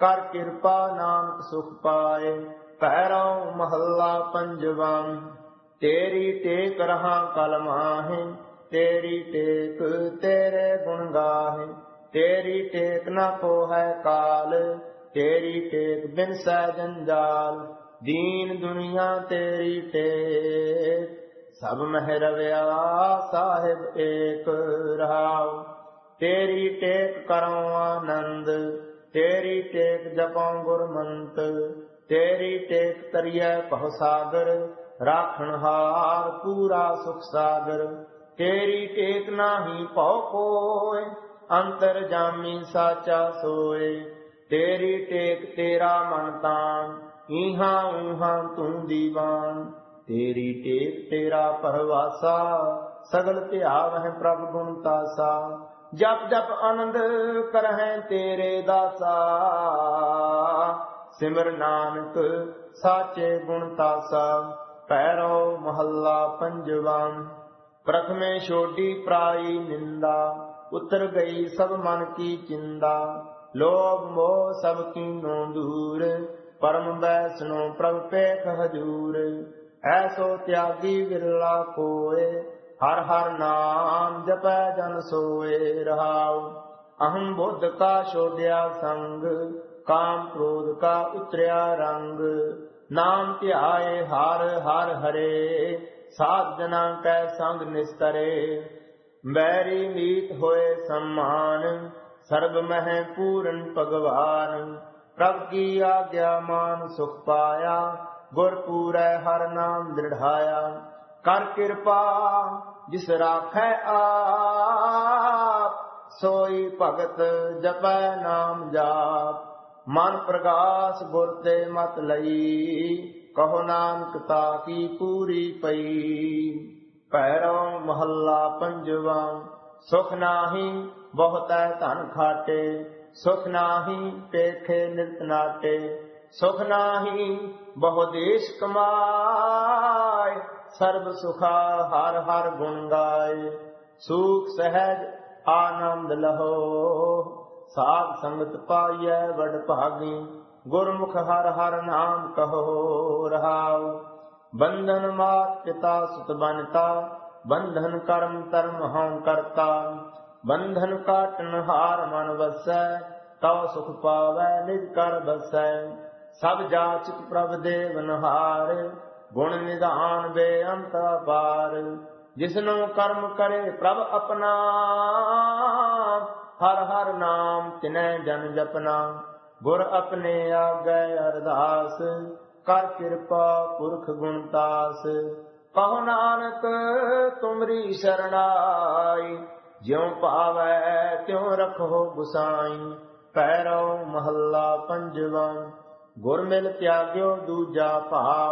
ਕਰ ਕਿਰਪਾ ਨਾਨਕ ਸੁਖ ਪਾਏ। ਭੈਰੋ ਮਹੱਲਾ ਪੰਜਵਾਂ। ਤੇਰੀ ਟੇਕ ਰਹਾ ਕਲ ਮਾਹੇ, ਤੇਰੀ ਟੇਕ ਤੇਰੇ ਗੁਣ ਗਾਹੇ। ਤੇਰੀ ਟੇਕ ਨ ਕੋਹੈ ਕਾਲ, ਤੇਰੀ ਟੇਕ ਬਿਨਸੈ ਜੰਜਾਲ। ਦੀਨ ਦੁਨੀਆ ਤੇਰੀ ਟੇਕ, ਸਭ ਮਹਿ ਰਵਿਆ ਸਾਹਿਬ ਏਕ ਰਹਾਉ। ਤੇਰੀ ਟੇਕ ਕਰਉ ਆਨੰਦ, ਤੇਰੀ ਟੇਕ ਜਪਉ ਗੁਰਮੰਤ। ਤੇਰੀ ਟੇਕ ਤਰੀਐ ਭਵ ਸਾਗਰ, ਰਾਖਣਹਾਰ ਪੂਰਾ ਸੁਖ ਸਾਗਰ। ਤੇਰੀ ਟੇਕ ਨਾਹੀ ਭਉ ਕੋਇ, ਅੰਤਰ ਜਾਮੀ ਸਾਚਾ ਸੋਏ। ਤੇਰੀ ਟੇਕ ਤੇਰਾ ਮਨ ਤਾਣ, ਈਹਾਂ ਊਹਾਂ ਤੂੰ ਦੀਵਾਨ। ਤੇਰੀ ਟੇਕ ਤੇਰਾ ਪਰਵਾਸਾ, ਸਗਲ ਧਿਆਵਹਿ ਪ੍ਰਭ ਗੁਣ ਤਾਸਾ। ਜਪ ਜਪ ਆਨੰਦ ਕਰਹਿ ਤੇਰੇ ਦਾਸਾ, ਸਿਮਰ ਨਾਨਕ ਸਾਚੇ ਗੁਣ ਤਾਸਾ। ਭੈਰੋ ਮਹੱਲਾ ਪੰਜਵਾਂ। ਪ੍ਰਥਮੇ ਛੋਡੀ ਪ੍ਰਾਈ ਨਿੰਦਾ, ਉਤਰ ਗਈ ਸਭ ਮਨ ਕੀ ਚਿੰਦਾ। ਲੋਭ ਮੋਹ ਸਭ ਕੀਨੋ ਦੂਰ, ਪਰਮ ਬੈਸਨੋ ਪ੍ਰਭ ਪੇਖ ਹਜੂਰ। ਐਸੋ ਤਿਆਗੀ ਵਿਰਲਾ ਕੋਏ, ਹਰ ਹਰ ਨਾਮ ਜਪੈ ਜਨ ਸੋਏ ਰਹਾਉ। ਅਹੰ ਬੁੱਧ ਕਾ ਛੋਡਿਆ ਸੰਗ, ਕਾਮ ਕ੍ਰੋਧ ਕਾ ਉਤਰਿਆ ਰੰਗ। ਨਾਮ ਧਿਆਏ ਹਰ ਹਰ ਹਰੇ, ਸਾਧ ਜਨਾ ਕੈ ਸੰਗ ਨਿਸਤਰੇ। ਬੈਰੀ ਮੀਤ ਹੋਏ ਸਮਾਨ, ਸਰਬ ਮਹਿ ਪੂਰਨ ਭਗਵਾਨ। ਪ੍ਰਭ ਕੀ ਆਗਿਆ ਮਾਨ ਸੁਖ ਪਾਇਆ, ਗੁਰ ਪੂਰੈ ਹਰ ਨਾਮ ਦ੍ਰਿੜਾਇਆ। ਕਰ ਕਿਰਪਾ ਜਿਸ ਰਾਖੈ ਆਪ, ਸੋਈ ਭਗਤ ਜਪੈ ਨਾਮ ਜਾਪ। ਮਨ ਪ੍ਰਗਾਸ ਗੁਰ ਤੇ ਮਤ ਲਈ, ਕਹੋ ਨਾਨਕ ਤਾਕੀ ਪੂਰੀ ਪਈ। ਭੈਰੋ ਮਹੱਲਾ ਪੰਜਵਾਂ। ਸੁਖ ਨਾਹੀ ਬਹੁਤੈ ਧਨ ਖਾਟੇ, ਸੁਖ ਨਾਹੀ ਪੇਖੇ ਨਿਤ ਨਾਟੇ। ਸੁਖ ਨਾਹੀ ਬਹੁ ਦੇਸ਼ ਕਮਾਏ, ਸਰਬ ਸੁਖਾ ਹਰ ਹਰ ਗੁਣ ਗਾਏ। ਸੂਖ ਸਹਿਜ ਆਨੰਦ ਲਹੋ, ਸਾਧ ਸੰਗਤ ਪਾਈਐ ਵਡ ਭਾਗੀ। ਗੁਰਮੁਖ ਹਰ ਹਰ ਨਾਮ ਕਹੋ ਰਹਾਉ। ਬੰਧਨ ਮਾਤ ਪਿਤਾ ਸੁਤ ਬਨਤਾ, ਬੰਧਨ ਕਰਮ ਧਰਮ ਹਉ ਕਰਤਾ। ਬੰਧਨ ਕਾਟਨ ਹਾਰ ਮਨ ਵਸੈ, ਤਉ ਸੁਖ ਪਾਵੈ ਨਿਜ ਕਰ ਬਸੈ। ਸਭ ਜਾਚਕ ਪ੍ਰਭ ਦੇਵਨਹਾਰ, ਗੁਣ ਨਿਧਾਨ ਬੇਅੰਤ ਅਪਾਰ। ਜਿਸਨੂੰ ਕਰਮ ਕਰੇ ਪ੍ਰਭ ਆਪਣਾ, ਹਰ ਹਰ ਨਾਮ ਤਿਨੈ ਜਨ ਜਪਨਾ। ਗੁਰ ਆਪਣੇ ਆਗੈ ਅਰਦਾਸ, ਕਰ ਕਿਰਪਾ ਪੁਰਖ ਗੁਣ ਤਾਸ। ਕਹੋ ਨਾਨਕ ਤੁਮਰੀ ਸ਼ਰਣਾਈ, ਜਿਉ ਭਾਵੈ ਤਿਉ ਰਖੋ ਗੁਸਾਈ। ਭੈਰੋ ਮਹੱਲਾ ਪੰਜਵਾਂ। ਗੁਰ ਮਿਲ ਤਿਆਗਿਓ ਦੂਜਾ ਭਾਵ,